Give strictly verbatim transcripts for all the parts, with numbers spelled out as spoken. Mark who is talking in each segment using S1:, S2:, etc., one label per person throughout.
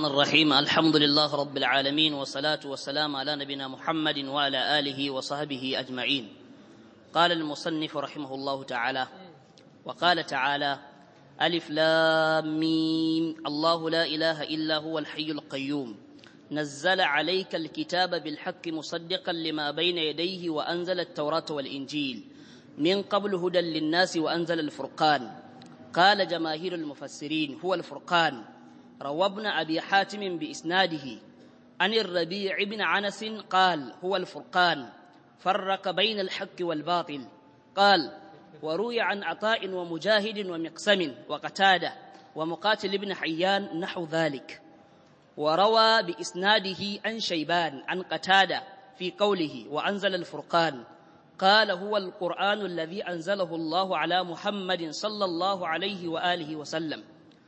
S1: الرحيم الحمد لله رب العالمين والصلاة والسلام على نبينا محمد وعلى آله وصحبه أجمعين. قال المصنف رحمه الله تعالى وقال تعالى ألف لام ميم الله لا إله إلا هو الحي القيوم نزل عليك الكتاب بالحق مصدقا لما بين يديه وأنزل التوراة والإنجيل من قبل هدى للناس وأنزل الفرقان. قال جماهير المفسرين هو الفرقان. روى ابن أبي حاتم بإسناده عن الربيع بن عنس قال هو الفرقان فرق بين الحق والباطل. قال وروي عن عطاء ومجاهد ومقسم وقتادة ومقاتل بن حيان نحو ذلك. وروى بإسناده عن شيبان عن قتادة في قوله وأنزل الفرقان قال هو القرآن الذي أنزله الله على محمد صلى الله عليه وآله وسلم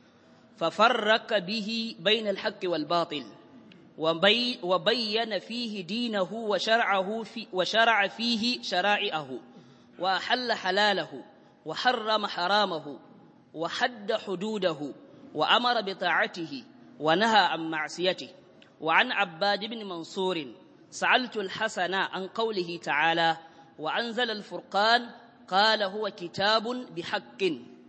S1: ففرق به بين الحق والباطل وبي وبين فيه دينه وشرعه في وشرع فيه شرائعه وأحل حلاله وحرم حرامه وحد حدوده وأمر بطاعته ونهى عن معصيته. وعن عباد بن منصور سألت الحسن عن قوله تعالى وأنزل الفرقان قال هو كتاب بحق.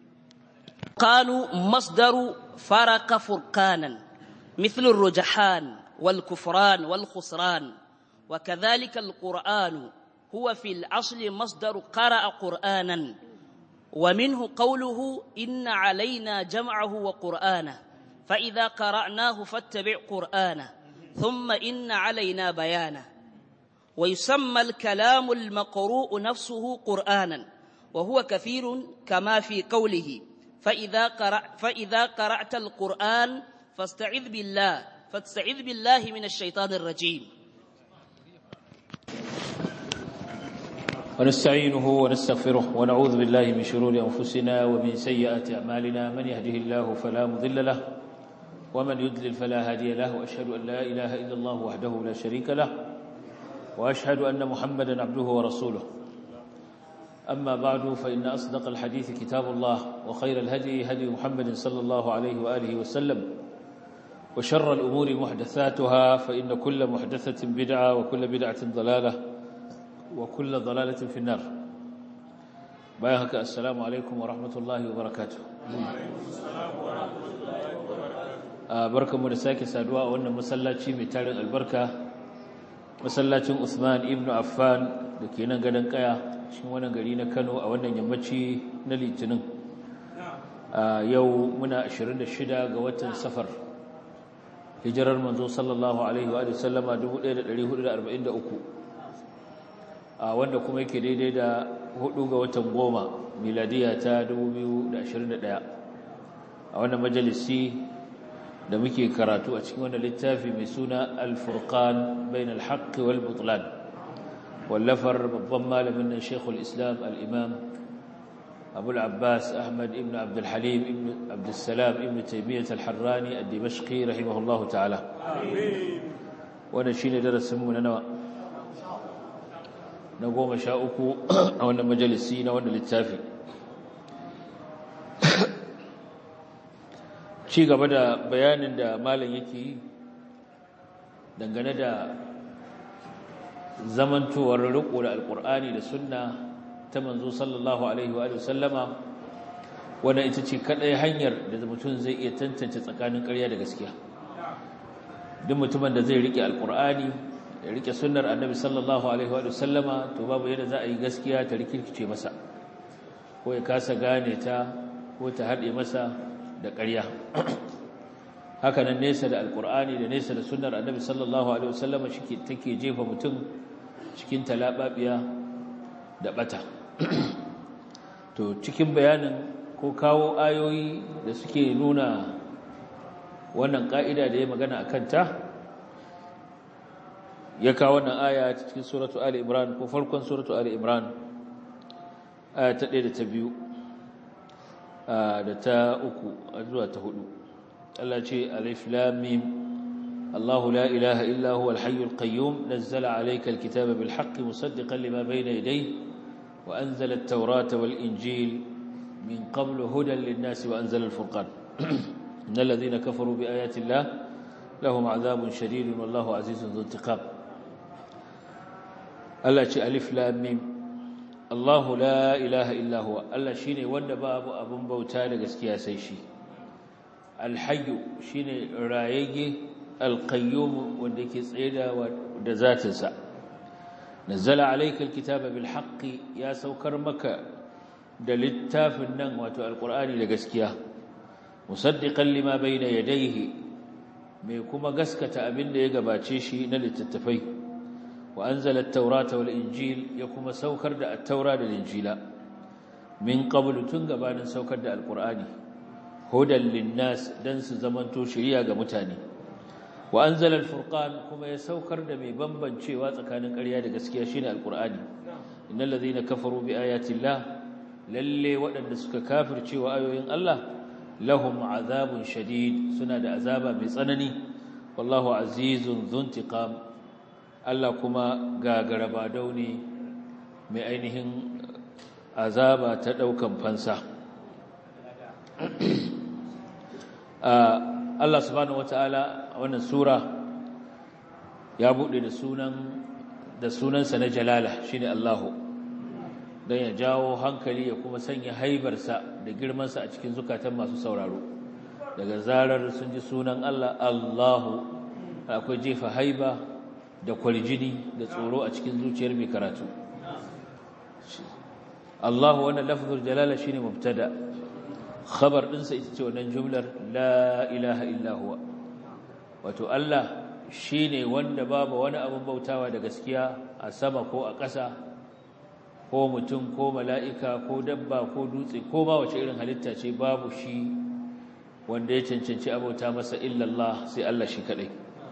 S1: قالوا مصدر فرق فرقانا مثل الرجحان والكفران والخسران. وكذلك القرآن هو في الأصل مصدر قرأ قرآنا ومنه قوله إن علينا جمعه وقرآنه فإذا قرأناه فاتبع قرآنه ثم إن علينا بيانه. ويسمى الكلام المقروء نفسه قرآنا وهو كثير كما في قوله فإذا, قرأ فإذا قرأت القرآن فاستعذ بالله فاستعذ بالله من الشيطان الرجيم.
S2: ونستعينه ونستغفره ونعوذ بالله من شرور أنفسنا ومن سيئات أعمالنا من يهده الله فلا مضل له ومن يضلل فلا هادي له وأشهد أن لا إله إلا الله وحده لا شريك له وأشهد أن محمدا عبده ورسوله. أما بعد فإن أصدق الحديث كتاب الله وخير الهدي هدي محمد صلى الله عليه وآله وسلم وشر الأمور محدثاتها فإن كل محدثة بدعة وكل بدعة ضلالة وكل ضلالة في النار. بايهك السلام عليكم ورحمة الله وبركاته. بركة مرساكي سادواء وأن مسلاتي متارن البركة مسلاتي عثمان ابن عفان لكي ننقدن قيا cikin wannan gari na Kano a wannan yammaci na Litinin. A yau muna ashirin da shida ga watan Safar. Hijirar manzo sallallahu alaihi wa sallama dubu ɗaya da ɗari hudu da arba'in da uku. A wanda kuma yake daidai da hudu ga watan goma miladiya ta dubu biyu da ashirin da ɗaya. A wannan majalisi da muke karatu a cikin wannan littafi mai suna Al-Furqan bain al-haqq wal butlan. واللفر بالضمة لمن شيخ الإسلام الإمام أبو العباس أحمد ابن عبد الحليم ابن عبد السلام ابن تيمية الحراني الدمشقي رحمه الله تعالى. آمين. ونشين درس من نوى نقوم شاؤكو أو مجلسين وأن للتافي شيء بدأ بيان دا مالا يكي dangane da zamantowar riko da alkur'ani da sunna ta manzo sallallahu alaihi wa sallama wanda ita ce kadai hanyar da mutum zai iya tantance tsakanin ƙarya da gaskiya. Duk mutumin da zai rike alkur'ani da rike sunnar annabi sallallahu alaihi wa sallama to babu yadda za a yi gaskiya ta rikirkice masa ko ya kasa gane ta ko ta haɗe masa da ƙarya. Haka nan nesa da alkur'ani da nesa da sunnar annabi sallallahu alaihi wa sallama shi take jefa mutum cikin talababiya da bata. To cikin bayanin ko kawo ayoyi da suke nuna wannan ka'ida da ya magana akan ta ya kawo wannan aya cikin suratu Ali Imran ko farkon suratu Ali Imran aya ta ɗaya da ta biyu da ta uku zuwa ta hudu. Allah ce alif lam mim الله لا إله إلا هو الحي القيوم نزل عليك الكتاب بالحق مصدقا لما بين يديه وأنزل التوراة والإنجيل من قبل هدى للناس وأنزل الفرقان إن الذين كفروا بآيات الله lahum azabun shadidun wallahu azizun dhu intiqam. Allah ce alif lam mim Allahu la ilaha illa huwa, Allah shine wanda babu abun bauta da gaskiya sai shi. Al-hayyu shine rayayye, al-qayyum wanda yake tsaye da zatinsa. Nazzala alayka al-kitaba bil haqqi, ya saukar maka da littafin nan wato al-Qur'ani da gaskiya. Musaddiqan lima bayna yadayhi, mai kuma gaskata abin da ya gabace shi na littattafai. وأنزل التوراة والإنجيل يكما سوكر دا التوراة والإنجيل من قبل تنقبان سوكر دا القرآن هدى للناس دنس زمنتو شريعة متاني وأنزل الفرقان كما يسوكر دا مبنبن شوات كان قريادة قسكياشين القرآن إن الذين كفروا بآيات الله للي وأن نسك كافر شوى آيوين الله لهم عذاب شديد سنة عذابا بصنني والله عزيز ذو انتقام Allah kuma gagara ba dauni mai ainihin azaba ta daukan fansa. Allah subhanahu wataala a wannan sura ya bude da sunan da sunansa na jalala shine Allahu, dan ya jawo hankali ya kuma sanya haibarsa da girmansa a cikin zukatan masu sauraro. Daga zarar sun ji sunan Allah Allahu, akwai jefa haiba da kwaljini da tsoro a cikin zuciyar mai karatu. Allahu wannan lafzul jalala shine mubtada, khabar dinsa ita ce wannan jumlar la ilaha illa huwa, wato Allah shine wanda babu wani abun bautawa da gaskiya a sama ko a ƙasa ko mutum ko mala'ika ko dabba ko dutse ko ma wace irin halitta ce, babu shi wanda ya cancanci abauta masa illa Allah, sai Allah shi kadai.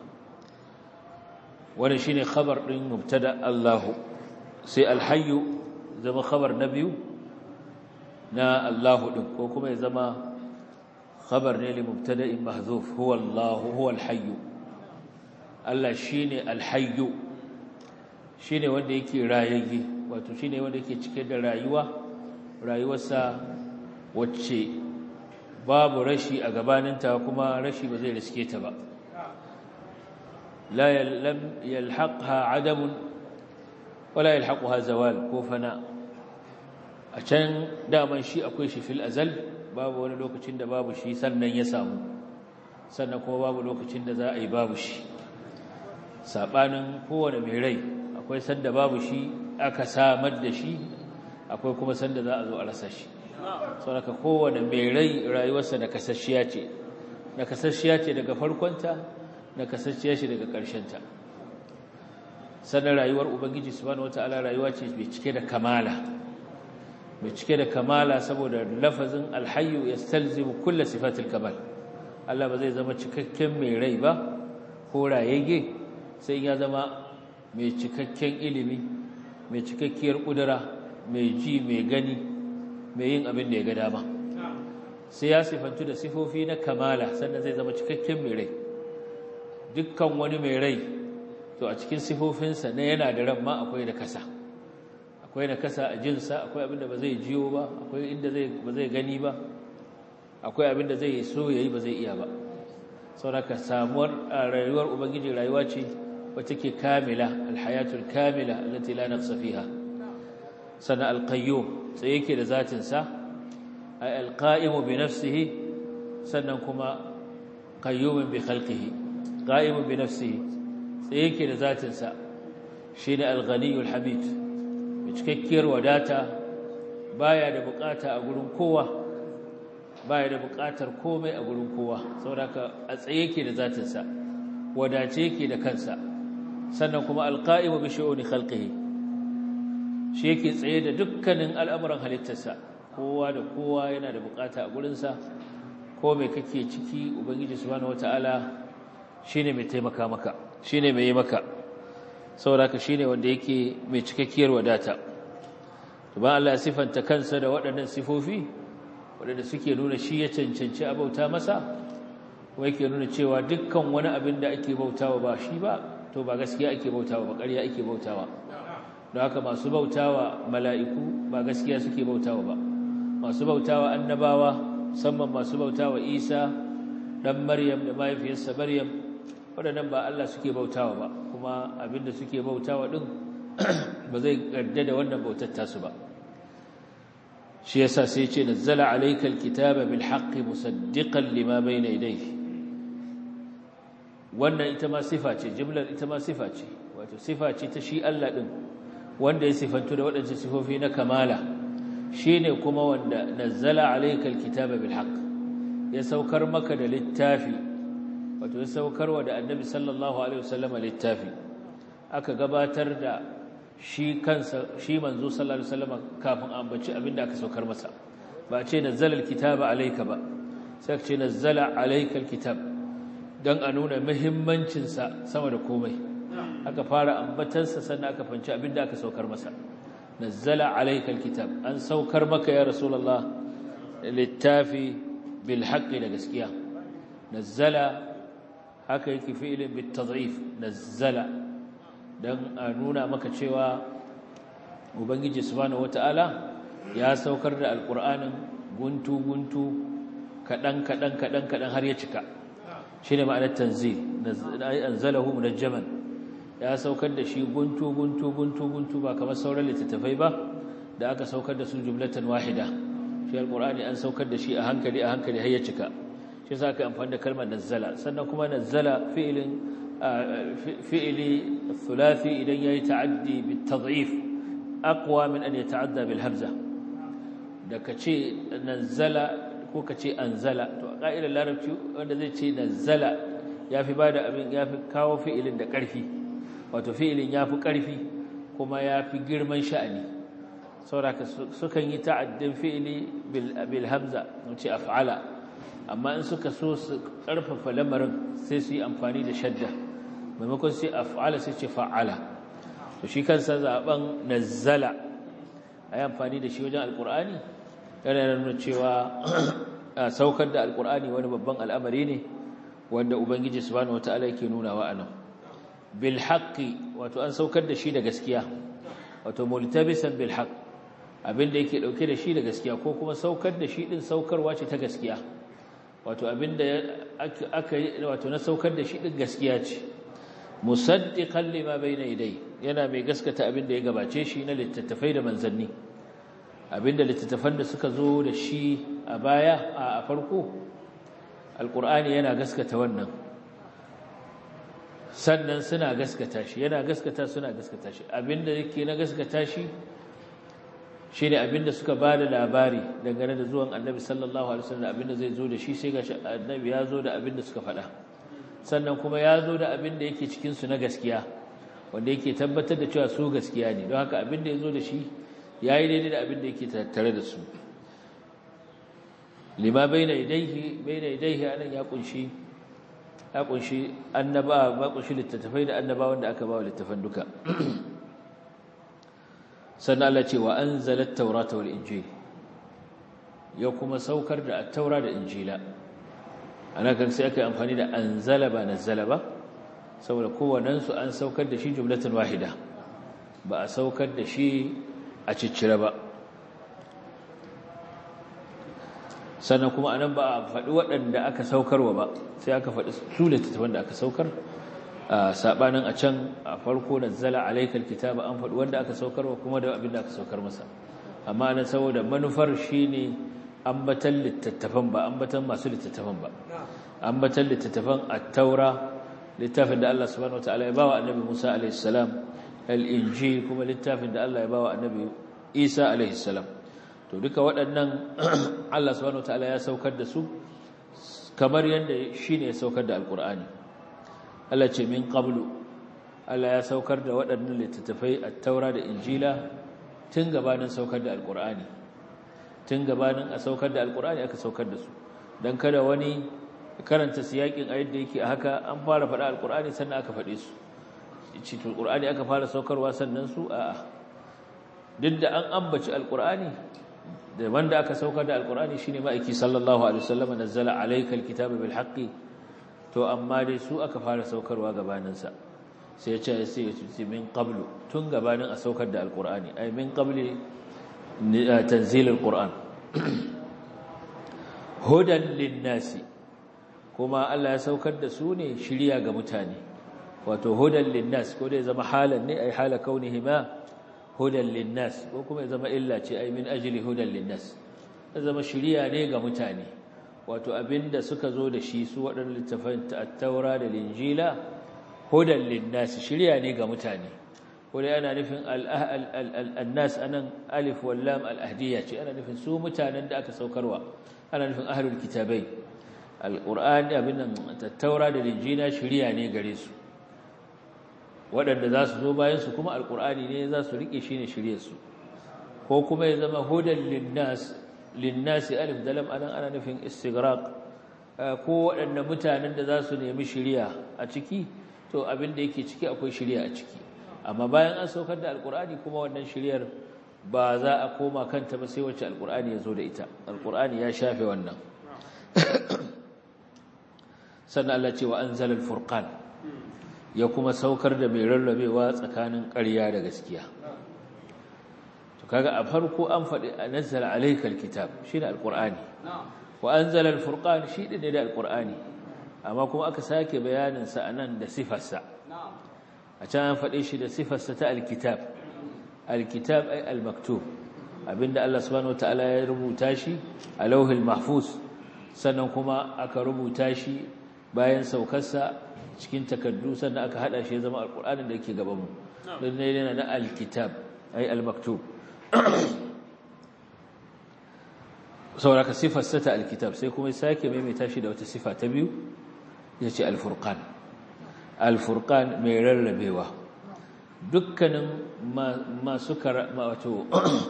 S2: wannan shine khabar din mubtada Allahu, sai alhayyu zama khabar na biyu na Allahu din, ko kuma ya zama khabar ne li mubtada'in mahzuf huwa Allahu huwa alhayyu. Allah shine alhayyu, shine wanda yake rayayye, wato shine wanda yake cike da rayuwa, rayuwarsa wacce babu rashi a gabaninta kuma rashi ba zai riske ta ba. لا لم يلحقها عدم ولا يلحقها زوال ko fana. A can daman shi akwai shi fil azal, babu wani lokacin da babu shi sannan ya samu, sannan kuma babu lokacin da za a yi babu shi. Sabanin kowane mai rai, akwai sanda babu shi aka samar da shi, akwai kuma sanda za a zo a rasa shi. Saboda kowane mai rai rayuwarsa na kasashiya ce, na kasashiya ce daga farkonta, na kasance shi daga ƙarshenta. Sannan rayuwar Ubangiji subhanahu wata'ala rayuwa ce mai cike da kamala, mai cike da kamala saboda lafazin alhayyu yastalzimu kulla sifatil kamal. Allah ba zai zama cikakken mai rai ba ko rayayye sai ya zama mai cikakken ilimi, mai cikakkiyar ƙudura, mai ji, mai gani, mai yin abin da ya ga dama. Sai ya sifantu da sifofi na kamala sannan zai zama cikakken mai rai. Dukkan wani mai rai to a cikin sifofinsa na yana da ran ma akwai da kasa, akwai da kasa a jinsa, akwai abin da ba zai jiyo ba, akwai inda zai ba zai gani ba, akwai abin da zai so yayi ba zai iya ba. saboda samuwar rayuwar ubangiji rayuwa ce wacce ke kamila, alhayatul kamila allati la naqsa fiha. sana alqayyum sai yake da zatin sa, ay alqa'imu bi nafsihi, sannan kuma qayyumun bi khalqihi. qa'imun bi nafsihi sai yake da zatin sa, shine al-ghaniyul hamid, mai cikakkiyar wadata, baya da bukata a gurin kowa, baya da bukatar komai a gurin kowa, saboda a tsaye yake da zatin sa, wadace yake da kansa. Sannan kuma al-qa'imu bi shu'uni khalqihi, shi yake tsaye da dukkanin al'amuran halittarsa, kowa da kowa yana da bukata a gurin sa. Ko mai kake ciki, ubangiji subhanahu wataala shine mai taimaka maka, shine mai yi maka, saboda shine wanda yake mai cikakkiyar wadata. to ba Allah ya sifanta kansa da waɗannan sifofi waɗanda suke nuna shi ya cancanci a bauta masa, kuma yake nuna cewa dukkan wani abin da ake bautawa ba shi ba to ba gaskiya ake bautawa ba, ƙarya ake bautawa. don haka masu bautawa mala'iku ba gaskiya suke bautawa ba, masu bautawa annabawa, musamman masu bautawa Isa dan Maryam da mahaifiyarsa Maryam, waɗannan ba Allah suke bautawa ba kuma abinda suke bautawa din ba zai gadda da wannan bautar tasu ba shi yasa sai ya ce nazzala alayka alkitaba bil haqqi musaddiqan lima bayna yadayhi wannan ita ma sifa ce jimlar ita ma sifa ce wato sifa ce ta shi Allah din wanda ya sifantu da waɗannan sifofi na kamala shine kuma wanda nazzala alayka alkitaba bil haqq ya saukar maka da littafi wato ya saukarwa da annabi sallallahu alaihi wasallam littafi aka gabatar da shi kansa shi manzo sallallahu alaihi wasallam kafin ambaci abinda aka saukar masa ba ce nazzala alkitaba alayka ba sai ce nazzala alayka alkitab dan a nuna muhimmancin sa sama da komai aka fara ambatansa sannan aka fanci abinda aka saukar masa nazzala alayka alkitab an saukar maka ya rasulullah littafi bil haqqi da gaskiya nazzala haka yake fi'ilin bit tad'if nazzala dan a nuna maka cewa ubangiji subhanahu wataala ya saukar da alqur'anin guntu guntu kadan kadan kadan kadan har ya cika shine ma'anar tanzil anzalahu munajjaman ya saukar da shi guntu guntu guntu guntu ba kamar sauran littattafai ba da aka saukar da su jumlatan wahida shi alqur'ani an saukar da shi a hankali a hankali har ya cika shi yasa aka amfani da kalmar nazzala sannan kuma nazzala fi'ilin fi'ili thulathi idan yayi ta'addi bit tad'if aqwa min an yata'adda bil hamza da kace nazzala ko kace anzala to a ka'idar larabci wanda zai ce nazzala yafi bada abin yafi kawo fi'ilin da ƙarfi wato fi'ilin yafi ƙarfi kuma yafi girman sha'ani saboda sukan yi ta'addin fi'ili bil bil hamza wace af'ala amma in suka so su ƙarfafa lamarin sai su yi amfani da shadda maimakon sai af'ala sai ce fa'ala to shi kansa zaben nazzala ayi amfani da shi wajen alqur'ani yana nuna cewa saukar da alqur'ani wani babban al'amari ne wanda ubangiji subhanahu wataala yake nuna wa anan bil haqqi wato an saukar da shi da gaskiya wato multabisan bil haqq abinda yake dauke da shi da gaskiya ko kuma saukar da shi din saukarwa ce ta gaskiya wato abinda aka yi wato na saukar da shi din gaskiya ce musaddiqan lima bayna yadayhi yana mai gaskata abinda ya gabace shi na littattafai da manzanni abinda littattafan da suka zo da shi a baya a farko alqur'ani yana gaskata wannan sannan suna gaskata shi yana gaskata suna gaskata shi abinda yake na gaskata shi shine abinda suka bada labari dangane da zuwan annabi sallallahu alaihi wasallam abinda zai zo da shi sai ga annabi ya zo da abinda suka faɗa sannan kuma ya zo da abinda yake cikin su na gaskiya wanda yake tabbatar da cewa su gaskiya ne don haka abinda ya zo da shi yayi daidai da abinda yake tattare da su lima baina yadayhi baina yadayhi anan ya kunshi ya kunshi annaba ba kunshi littattafai da annabawan da aka ba wa littafan duka sannan Allah ce wa anzala at-taurata wal injil ya kuma saukar da at-taura da injila ana kan sai aka yi amfani da anzala ba nazzala ba saboda kowannen su an saukar da shi jumlatan wahida ba a saukar da shi a ciccire ba sannan kuma anan ba a faɗi waɗanda aka saukarwa ba sai aka faɗi su littattafan da aka saukar sabanin a can a farko nazzala alaykal kitaba an faɗi wanda aka saukarwa kuma da abin da aka saukar masa amma nan saboda manufar shine ambatan littattafan ba ambatan masu littattafan ba ambatan littattafan at-taura littafin da Allah subhanahu wataala ya bawa annabi Musa alayhi salam al-injil kuma littafin da Allah ya bawa annabi Isa alayhi salam to duka waɗannan Allah subhanahu wataala ya saukar da su kamar yanda shine ya saukar da alqur'ani Allah ce min qablu Allah ya saukar da waɗannan littattafai at-taura da injila tun gabanin saukar da alqur'ani tun gabanin a saukar da alqur'ani aka saukar da su dan kada wani karanta siyakin ayat da yake haka an fara faɗa alqur'ani sannan aka faɗe su cikin alqur'ani aka fara saukarwa sannan su a'a duk da an ambaci alqur'ani da wanda aka saukar da alqur'ani shine ma'aiki sallallahu alaihi wasallam nazzala alaykal kitaba bil haqqi to amma dai su aka fara saukarwa gabaninsa sai ya ce sai ya ce min qablu tun gabanin a saukar da alqur'ani ay min qabli tanzil alqur'an hudan linnasi kuma Allah ya saukar da su ne shiriya ga mutane wato hudan linnas ko dai zama halan ne ai hala kaunihima hudan linnas ko kuma ya zama illa ce ai min ajli hudan linnas ya zama shiriya ne ga mutane wato abinda suka zo da shi su waɗannan littafan at-taura da linjila hudan linnas shiriya ne ga mutane ko dai ana nufin al-nas anan alif wal lam al-ahdiyya ce ana nufin su mutanen da aka saukarwa ana nufin ahlul kitabai al-qur'ani abin at-taura da linjila shiriya ne gare su waɗanda za su zo bayan su kuma al-qur'ani ne za su rike shi ne shiryarsu ko kuma ya zama hudan linnas linnasi alif da lam anan ana nufin istighraq ko waɗanda mutanen da za su nemi shiriya a ciki to abin da yake ciki akwai shiriya a ciki amma bayan an saukar da alqur'ani kuma wannan shiriyar ba za a koma kanta ba sai wacce alqur'ani ya zo da ita alqur'ani ya shafe wannan sannan Allah ce wa anzala al-furqan ya kuma saukar da mai rarrabewa tsakanin ƙarya da gaskiya to kaga a farko an faɗi anzala alaykal kitab shine alqur'ani wa anzala al-furqan shi ne da alqur'ani amma kuma aka sake bayanin sa anan da sifarsa a can an faɗe shi da sifarsa ta alkitab alkitab ay almaktub abinda Allah subhanahu wataala ya rubuta shi a lauhil mahfuz sannan kuma aka rubuta shi bayan saukarsa cikin takaddu sannan aka hada shi ya zama alqur'anin da yake gaban mu dan ne yana na alkitab ay almaktub sauraka sifarsa ta alkitab sai kuma sake maimaita shi da wata sifa ta biyu yace alfurqan alfurqan mai rarrabewa dukkanin masu wato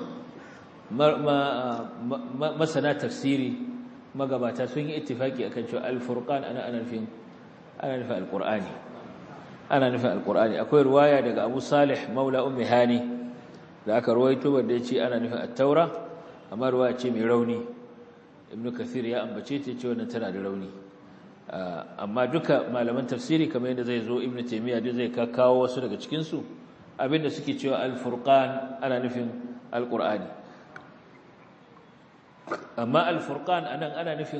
S2: masana tafsiri magabata sun yi ittifaki akan cewa alfurqan ana ana nufin ana nufin alqur'ani ana nufin alqur'ani akwai riwaya daga Abu Salih maula ummi Hani da aka ruwaito wanda yace ana nufin at-taura amma riwaya ce mai rauni Ibn Kathir ya ambace ta ce wannan tana da rauni amma duka malaman tafsiri kamar yadda zai zo Ibn Taymiyyah duk zai kawo wasu daga cikin su abinda suke cewa al-furqan ana nufin al-qur'ani amma al-furqan anan ana nufin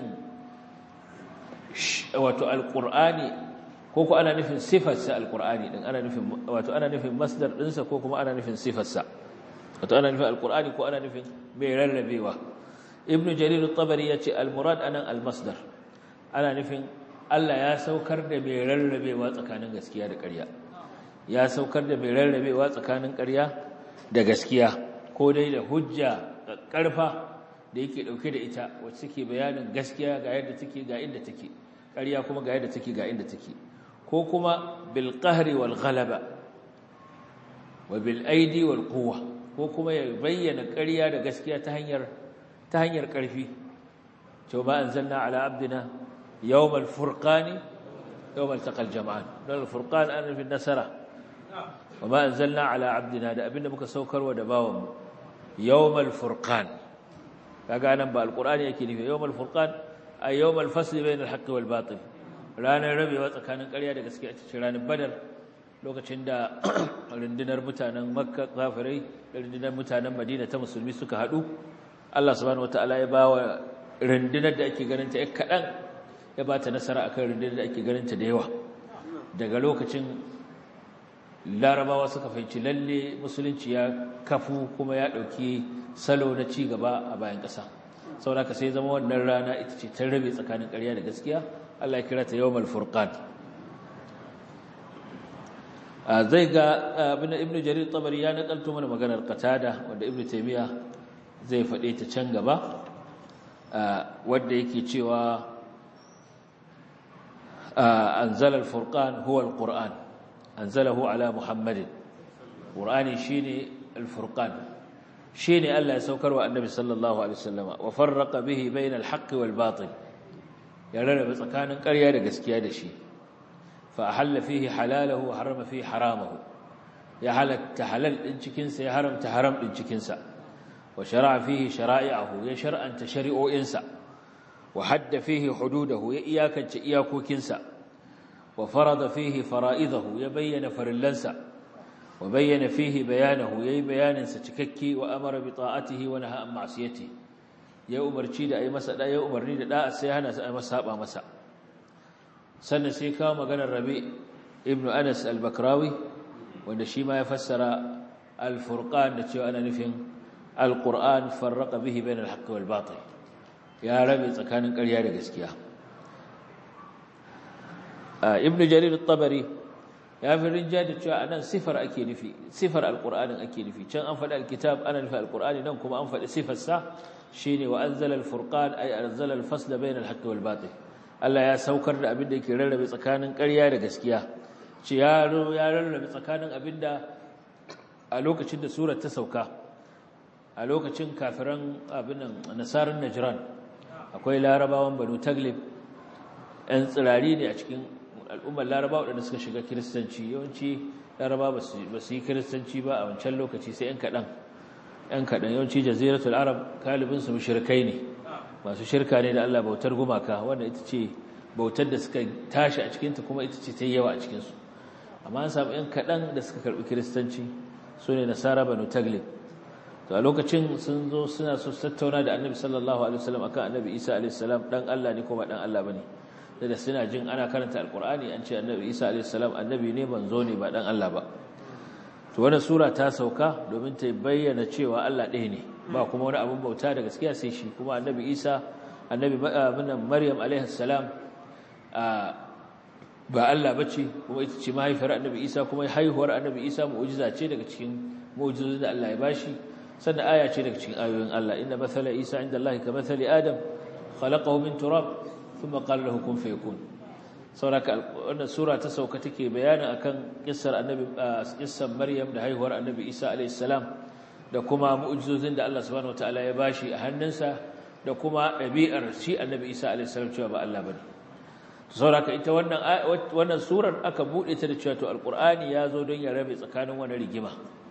S2: wato al-qur'ani ko ko ana nufin sifar sa al-qur'ani din ana nufin wato ana nufin masdar din sa ko kuma ana nufin sifar sa wato ana nufin al-qur'ani ko ana nufin mai rarrabewa Ibn Jarir at-Tabari yace al-murad anan al-masdar ana nufin Allah ya saukar da mai rarrabewa tsakanin gaskiya da ƙarya ya saukar da mai rarrabewa tsakanin ƙarya da gaskiya ko dai da hujja ƙarfa da yake dauke da ita wacce take bayanin gaskiya ga yadda take ga inda take ƙarya kuma ga yadda take ga inda take ko kuma bil qahri wal ghalaba wa bil aidi wal quwwa ko kuma ya bayyana ƙarya da gaskiya ta hanyar ta hanyar ƙarfi to ba anzalna ala abdina يوم الفرقان يوم التقى الجمعان دون الفرقان أنا في النسرة وما أنزلنا على عبدنا ده أبينا بك سوكر ودباوم يوم الفرقان فقال نبأ القرآن يكيني في يوم الفرقان أي يوم الفصل بين الحق والباطل رانا ربي وكان قرية دقسكي أتشران بدر lokacin da rundunar mutanen Makka kafirai da rundunar mutanen Madina ta musulmi suka hadu Allah subhanahu wataala ya bawa rundunar da ake ganin ta kadan ya ba ta nasara akan rundunar da ake ganinta da yawa daga lokacin larabawa suka fahimci lalle musulunci ya kafu kuma ya dauki salo na ci gaba a bayan ƙasa saboda ka sai zama wannan rana ita ce ta rabe tsakanin ƙarya da gaskiya Allah ya kira ta yawmal furqan zai ga ibn ibn jarir tabari ya nakalto mana maganar qatada wanda ibn taymiya zai fade ta can gaba wanda yake cewa أنزل الفرقان هو القرآن أنزله على محمد قرآن شيني الفرقان شيني ألا يسوكر والنبي صلى الله عليه وسلم وفرق به بين الحق والباطل يرى بسكان قرية لقسكيا دشي فأحل فيه حلاله وحرم فيه حرامه يحلل تحلل إنشكنسا يحرم تحرم إنشكنسا وشرع فيه شرائعه يشرع أن تشرئوا إنسا وحد فيه حدوده إياك إياكو كنسا وفرض فيه فرائضه يبين فرلنسا وبين فيه بيانه يي بيان ستككي وأمر بطاعته ونهى عن معصيته يا أمر شيد أي مسألة يا أمر نيد لا أسيهنا مسابا مسا sannan sai kawo maganar Rabi ibn Anas al-Bakrawi wanda shi ma ya fassara al-Furqan da cewa ana nufin al-Qur'an farraqa bihi bain al-haqqi wal batil ya rabe tsakanin ƙarya da gaskiya ibn Jarir at-Tabari ya fi rinja da cewa anan sifar ake nufi sifar al-Qur'anin ake nufi can an faɗi al-kitab ana nufi al-Qur'ani nan kuma an faɗi sifar sa shine wa anzala al-furqan ay anzala al-fasla bayna al-haqqi wal batil Allah ya saukar da abin da yake rarrabe tsakanin ƙarya da gaskiya ce ya ya rarrabe tsakanin abin da a lokacin da surar ta sauka a lokacin kafiran abin nan nasaran najran akwai larabawan banu taglib ɗan tsirari ne a cikin al'ummar larabawa waɗanda suka shiga kiristanci yawanci laraba ba su yi kiristanci ba a wancan lokaci sai ‘yan kaɗan ‘yan kaɗan yawanci jaziratul arab kalibinsu mushrikai ne masu shirka ne da Allah bautar gumaka wanda ita ce bautar da suka tashi a cikinta kuma ita ce ta yi yawa a cikinsu amma an samu ‘yan kaɗan da suka karɓi kiristanci su ne nasara banu taglib to a lokacin sun zo suna so tattauna da annabi sallallahu alaihi wasallam akan annabi isa alaihi salam dan Allah ne ko ba dan Allah bane da suna jin ana karanta alqur'ani an ce annabi isa alaihi salam annabi ne manzo ne ba dan Allah ba to wannan sura ta sauka domin ta bayyana cewa Allah ɗaya ne ba kuma wani abun bauta da gaskiya sai shi kuma annabi isa annabi maryam alaihi salam ba Allah bace kuma ita ce mahaifiyar annabi isa kuma haihuwar annabi isa mu'jiza ce daga cikin mu'jizozin da Allah ya bashi sannan aya ce daga cikin ayoyin Allah inna mathala isa inda Allah ka mathali adam khalaqahu min turab thumma qala lahu kun fayakun sauraka wannan sura ta sauka take bayanin akan kissar annabi kissar maryam da haihuwar annabi isa alayhi salam da kuma mu'jizozin da Allah subhanahu wataala ya bashi a hannunsa da kuma dabi'ar shi annabi isa alayhi salam cewa ba Allah bane sauraka ita wannan wannan surar aka bude ta da cewa to alqur'ani yazo don ya rabe tsakanin wannan rigima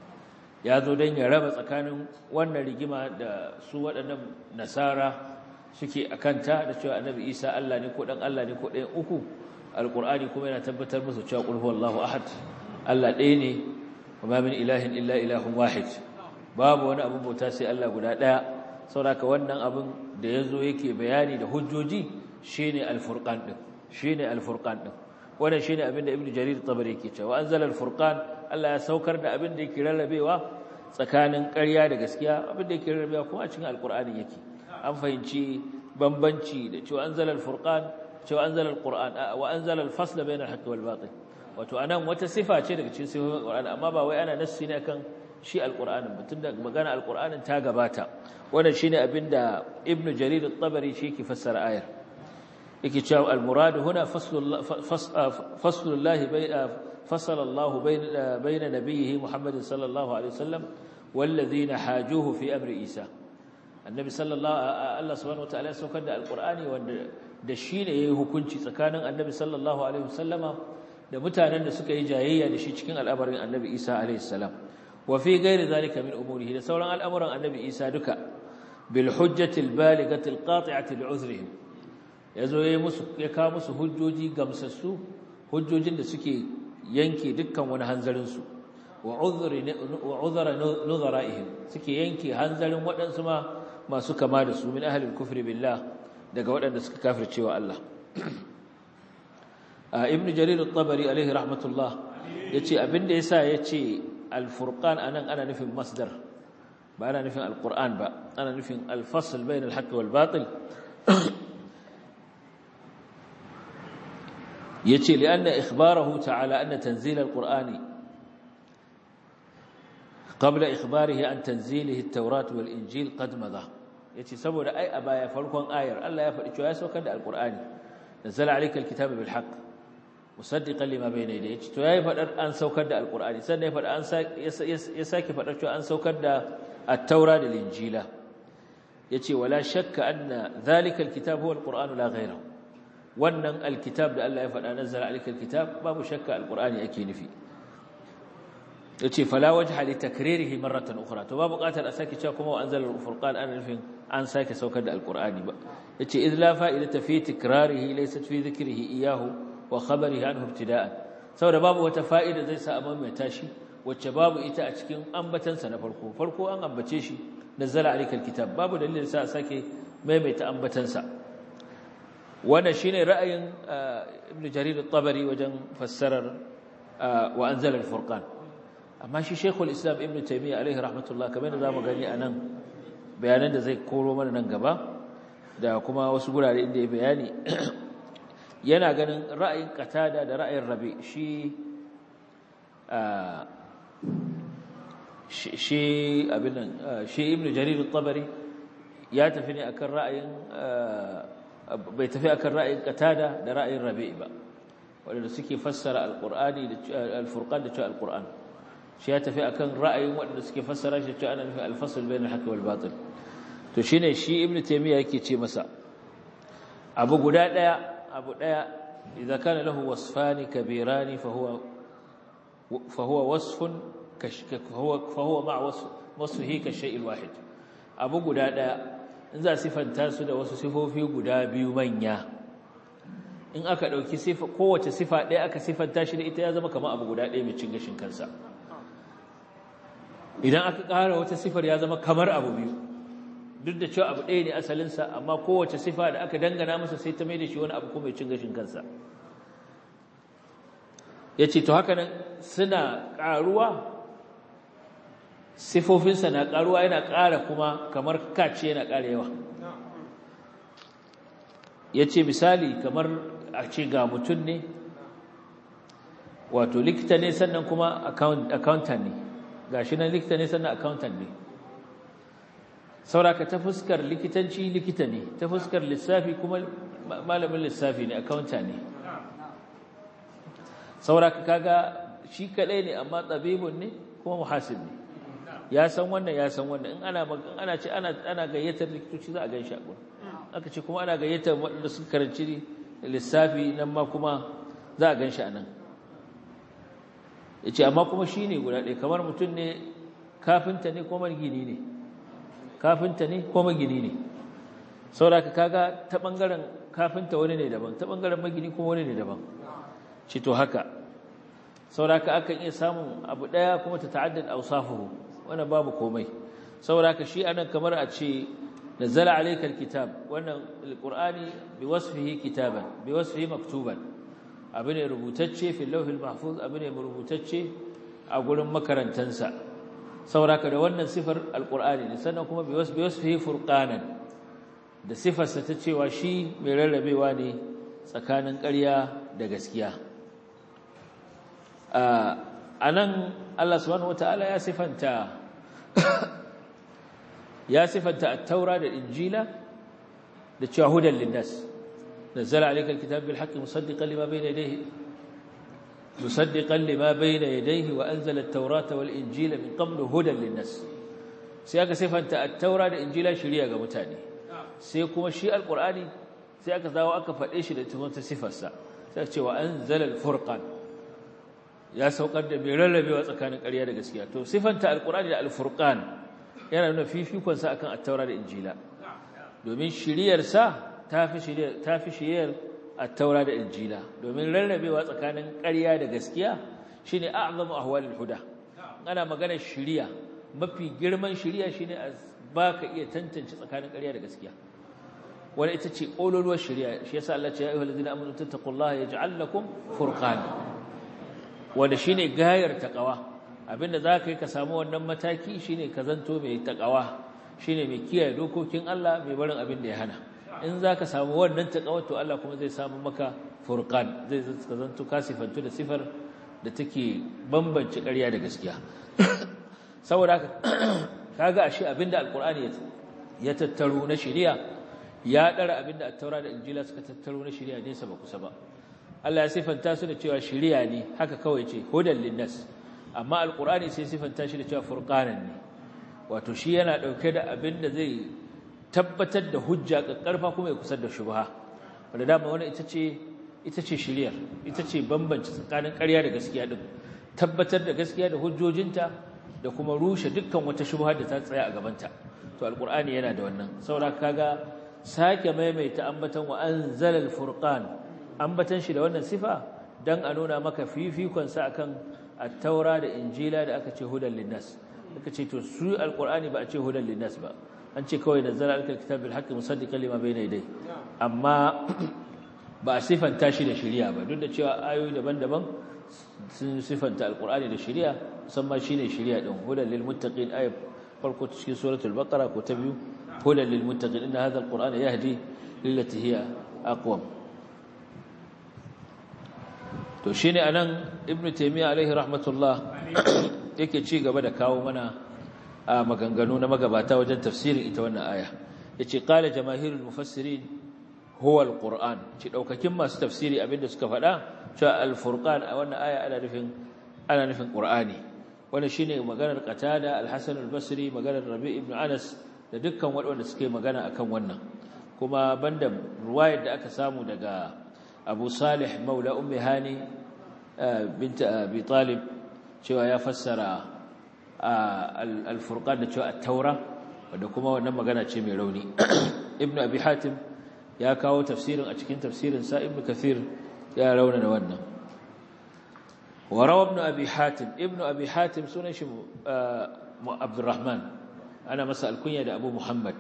S2: yazo don ya raba tsakanin wannan rigima da su waɗannan nasara suke akanta da cewa annabi isa Allah ne ko dan Allah ne ko ɗayan uku alqur'ani kuma yana tabbatar musu cewa qul huwallahu ahad Allah ɗaya ne kuma min ilahin illa ilahun wahid babu wani abun bauta sai Allah guda ɗaya saboda wannan abun da yazo yake bayani da hujjoji shine al-furqan din shine al-furqan din wannan shine abin da ibnu jarir tabari yake cewa anzala al-furqan Allah ya saukar da abin da yake rarrabewa tsakanin ƙarya da gaskiya abin da yake rarrabewa kuma a cikin alqur'ani yake an fahimci bambanci da cewa anzala al-furqan cewa anzala al-qur'an wa anzala al-fasla bayna al-haqqi wal batil wato anan wata sifa ce daga cikin sifofin alqur'ani amma ba wai ana nassi ne akan shi alqur'anin ba tunda magana alqur'anin ta gabata wannan shine abinda ibnu jarir at-tabari shi yake fassara ayar yake cewa al-murad huna faslu faslu Allah bayna fasala Allah bayna bayna nabiyhi Muhammad sallallahu alaihi wasallam walladhina hajuhu fi amri Isa annabi sallallahu Allah subhanahu wataala ya saukar da alqur'ani wanda da shi ne yayi hukunci tsakanin annabi sallallahu alaihi wasallama da mutanen da suka yi jayayya da shi cikin al'amarin annabi Isa alaihi salam wa fi ghairi zalika min umurihi da sauran al'amuran annabi Isa duka bil hujjati al balighati al qati'ati li uzrihim yazo yayi musu ya kawo musu hujjoji gamsassu hujjojin da suke yanke dukkan wani hanzarin su wa uzri wa uzra nuzaraihim suke yanke hanzarin waɗansu ma masu kama da su min ahlul kufri billah daga waɗanda suka kafircewa Allah ibnu jarir at-tabari alaihi rahmatullah yace abinda yasa yace al-furqan anan ana nufin masdar ba ana nufin al-qur'an ba ana nufin al-fasl bain al-haqq wal batil yace lianna ikhbarahu ta'ala anna tanzil al-qur'ani qabla ikhbarihi an tanzilihi at-taurat wal injil qad madha yace saboda ai a baya farkon ayar Allah ya faɗi cewa ya saukar da al-qur'ani nazzala alayka al-kitaba bil haqq musaddiqan lima bayna yadayhi yace to yayi faɗar an saukar da al-qur'ani sannan ya faɗa an ya sake faɗar cewa an saukar da at-taura da injila yace wala shakka anna dhalika al-kitab huwa al-qur'an la ghayra wannan al-kitab da Allah ya faɗa nazzala alayka al-kitab babu shakka al-qur'ani ake nufi yace fala wajha li takririhi marratan ukhra to ba buƙatar a sake cewa kuma wa anzala al-furqan ana nufin an sake saukar da al-qur'ani ba yace idh la fa'idata fi tikrarihi laysat fi dhikrihi iyahu wa khabarihi anhu ibtida'an saboda babu wata fa'ida zai sa amma mai tashi wacce babu ita a cikin ambatansa na farko farko an ambace shi nazzala alayka al-kitab babu dalilin sa a sake maimaita ambatansa wannan shine ra'ayin ibn jarir at-tabari wajen fassarar wa anzala al-furqan amma shi shaykhul islam ibn taymiyyah alaihi rahmatullah kamar da zamu gani anan bayanan da zai koro mana nan gaba da kuma wasu gurare inda ya bayani yana ganin ra'ayin qatada da ra'ayin rabi shi shi abin shi ibn jarir at-tabari ya tafi ne akan ra'ayin bai tafi akan ra'ayin qatada da ra'ayin rabi ba wanda suke fassara al-qur'ani da al-furqan da cewa al-qur'an shi ya tafi akan ra'ayin wanda suke fassara shi cewa ana nufin al-fasl bain al-haqq wal batil to shine shi ibn taymiya yake ce masa abu guda daya abu daya idza kana lahu wasfani kabirani fa huwa fa huwa wasfun فهو فهو مع وصفه كالشيء الواحد abu guda daya in za sifanta su da wasu sifofi guda biyu manya in aka dauki sifa kowace sifa daya aka sifanta shi da ita ya zama kamar abu guda daya mai cin gashin kansa idan aka ƙara wata sifar ya zama kamar abu biyu duk da cewa abu daya ne asalin sa amma kowace sifa da aka dangana masa sai ta mai da shi wani abu kuma mai cin gashin kansa yace to haka nan suna ƙaruwa sifofinsa na ƙaruwa yana ƙara kuma kamar kace yana ƙara yawa ya ce misali kamar a ce ga mutum ne wato likita ne sannan kuma accountant ne ga shi nan likita ne sannan accountant ne sauraka ta fuskar likitanci likita ne ta fuskar lissafi kuma malamin lissafi ne accountant ne sauraka kaga shi kaɗai ne amma tsabibun ne kuma muhasib ne ya san wannan ya san wannan in ana ana ce ana ana gayyatar likitoci za a gan shi a gurin aka ce kuma ana gayyatar waɗanda suka karanci lissafi nan ma kuma za a gan shi a nan yace amma kuma shine guda ɗaya kamar mutum ne kafinta ne ko magini ne kafinta ne ko magini ne saboda kaga ta bangaren kafinta wani ne daban ta bangaren magini kuma wani ne daban ce to haka saboda akan iya samun abu ɗaya kuma ta ta'addad awsafuhu wannan babu komai saboda haka shi anan kamar a ce nazala alayka alkitab wannan alqur'ani biwasfihi kitaban biwasfihi maktuban abine rubutacce fil lawhil mahfuz abine rubutacce a gurin makarantansa saboda haka da wannan sifar alqur'ani ne sannan kuma biwasfihi furqanan da sifarsa ta cewa shi mai rarrabewa ne tsakanin ƙarya da gaskiya anan Allah subhanahu wataala ya sifanta ya sifanta at-taura da injila da cewa hudan linnas nazzala alayka al-kitaba bil haqqi musaddiqan lima bayna yadayhi musaddiqan lima bayna yadayhi wa anzala at-taurata wal injila min qablu hudan linnas sai aka sifanta at-taura da injila shari'a ga mutane sai kuma shi al-qur'ani sai aka zawo aka fade shi da tunta sifarsa sai ce wa anzala al-furqan ya saukar da mai rarrabewa tsakanin ƙarya da gaskiya to sifanta alqur'ani da alfurqan yana nuna fifikon sa akan at-taura da injila domin shiriyar sa tafi shiriyar tafi shiriyar at-taura da injila domin rarrabewa tsakanin ƙarya da gaskiya shine a'zamu ahwalil huda ana magana shiriya mafi girman shiriya shine baka iya tantance tsakanin ƙarya da gaskiya wala ita ce kololuwar shiriya shi yasa Allah ya ce ya ayyuhallazina amanu tattaqullaha yaj'al lakum furqana wanda shine gayar taqwa abinda zaka yi ka samu wannan mataki shine ka zanto mai taqwa shine mai kiyaye dokokin Allah mai barin abin da ya hana in zaka samu wannan taqwa to Allah kuma zai samu maka furqan zai ka zanto kasifantu da sifar da take bambance ƙarya da gaskiya saboda haka kaga ashe abinda alqur'ani ya tattaro na shari'a ya dara abinda at-taura da injila suka tattaro na shari'a ne sa ba kusa ba Allah ya sifanta su da cewa shari'a ne haka kawai ce hudan linnas amma alqur'ani sai sifanta shi da cewa furqanan ne wato shi yana dauke da abin da zai tabbatar da hujja kakkarfa kuma ya kusar da shubha wanda dama wannan ita ce ita ce shari'ar ita ce bambanci tsakanin ƙarya da gaskiya din tabbatar da gaskiya da hujjojinta da kuma rushe dukkan wata shubha da ta tsaya a gabanta to alqur'ani yana da wannan saboda kaga sake maimaita ambatan wa anzala alfurqan ambatan shi da wannan sifa dan a nuna maka fifikon sa akan at-taura da injila da aka ce hudan linnas aka ce to su alqur'ani ba a ce hudan linnas ba an ce kawai nazzala al-kitab bil haqqi musaddiqan lima bayna yadayhi amma ba a sifanta shi da shari'a ba duk da cewa ayoyi daban-daban sun sifanta alqur'ani da shari'a musamman shine shari'a din hudan lil muttaqin ayat farko cikin suratul baqara ko ta biyu hudan lil muttaqin inna hadha alqur'ana yahdi lillati hiya aqwam. to shine anan ibnu taymiya alaihi rahmatullah yake ci gaba da kawo mana a maganganu na magabata wajen tafsirin ita wannan aya yace qala jamaahirul mufassirin huwa alquran ci daukakin masu tafsiri abinda suka faɗa cewa alfurqan a wannan aya ana nufin ana nufin qur'ani wannan shine maganar qatada alhasan albasri maganar rabi ibn anas da dukkan waɗanda suke magana akan wannan kuma banda ruwayar da aka samu daga abu salih maula ummi hani bint abi talib cewa ya fassara al-furqan da cewa at-taura wanda kuma wannan magana ce mai rauni ibnu abi hatim ya kawo tafsirin a cikin tafsirin sa ibnu kathir ya rauna da wannan wa rawa ibnu abi hatim ibnu abi hatim sunan shi abdurrahman ana masa alkunya da abu muhammad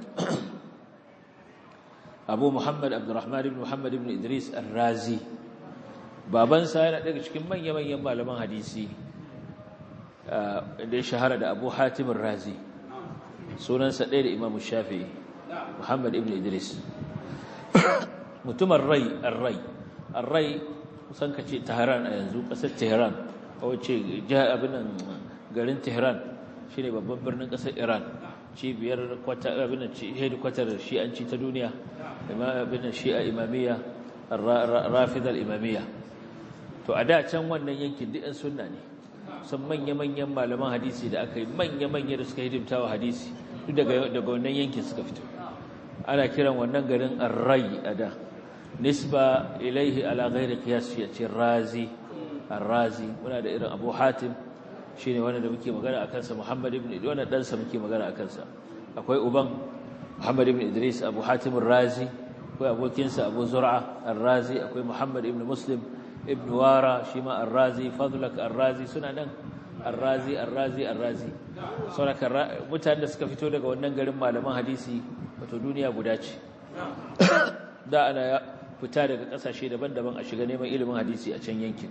S2: abu muhammad abdurrahman ibn muhammad ibn idris ar-razi babansa yana daga cikin manya-manyan malaman hadisi da ya shahara da abu hatim ar-razi sunansa ɗaya da imamu shafi'i muhammad ibn idris mutumar rai ar-rai ar-rai kusan ka ce tehran a yanzu ƙasar tehran a wace jihar abinan garin tehran shine babban birnin ƙasar iran cibiyar abinan hedikwatar shi'anci ta duniya abinan shi'a imamiyya rafidar imamiyya to a da can wannan yankin duk 'yan sunna ne sun manya-manyan malaman hadisi da aka yi manya-manya da suka hidimta wa hadisi duk daga wannan yankin suka fito ana kiran wannan garin arrai a da nisba ilaihi ala ghairi qiyas ya ce razi arrazi muna da irin abu hatim shine wanda da muke magana akan sa muhammad ibn idris wannan dan sa muke magana akan sa akwai uban muhammad ibn idris abu hatim arrazi akwai abokin sa abu zur'a arrazi akwai muhammad ibn muslim ibn wara shi ma arrazi fadlak arrazi suna nan arrazi arrazi arrazi saboda mutanen da suka fito daga wannan garin malaman hadisi wato duniya guda ce da ana fita daga kasashe daban-daban a shiga neman ilimin hadisi a can yankin